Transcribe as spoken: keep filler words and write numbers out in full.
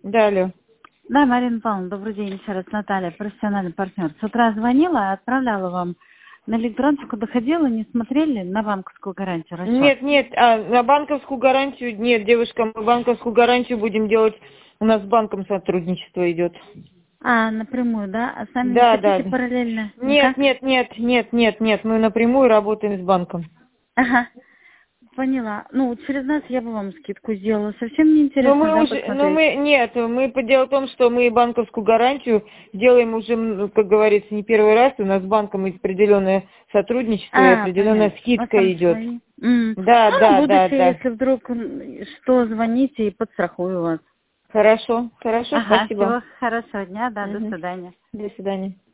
Да, алло. Да, Марина Павловна, добрый день, еще раз, Наталья, профессиональный партнер. С утра звонила, отправляла вам на электрончику, доходила, не смотрели на банковскую гарантию расчет? Нет, нет, а, на банковскую гарантию, нет, девушка, мы банковскую гарантию будем делать, у нас с банком сотрудничество идет. А, напрямую, да? А сами не Да, хотите да. параллельно? Нет, Никак? нет, нет, нет, нет, нет, мы напрямую работаем с банком. Ага, поняла. Ну, через нас я бы вам скидку сделала. Совсем не Но интересно, мы да, уже, но посмотреть? мы, нет, мы, по делу в том, что мы банковскую гарантию делаем уже, м, как говорится, не первый раз, у нас с банком определенное сотрудничество и А, определенная понятно. У вас скидка там идет. свои. М. Да, Ну, на да, да, будущее, да. если вдруг м, что, звоните и подстрахую вас. Хорошо, хорошо, Ага, спасибо. всего хорошего дня, да, до Мгм. свидания. До свидания.